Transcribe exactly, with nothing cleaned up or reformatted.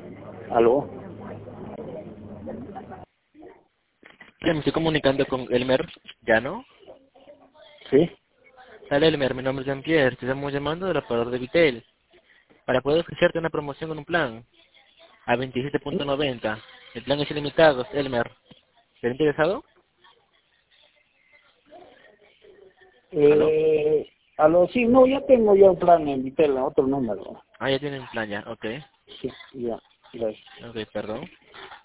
¿Aló? Me estoy comunicando con Elmer Llano. ¿Sí? Hola Elmer, mi nombre es Jean-Pierre, te estamos llamando del operador de Vitel para poder ofrecerte una promoción con un plan a veintisiete punto noventa. El plan es ilimitado, Elmer. ¿Estás interesado? ¿Aló? Eh, ¿Aló? Sí, no, ya tengo ya un plan en mi tele, otro número. Ah, ya tienen un plan ya, ok. Sí, ya, gracias. Ok, perdón.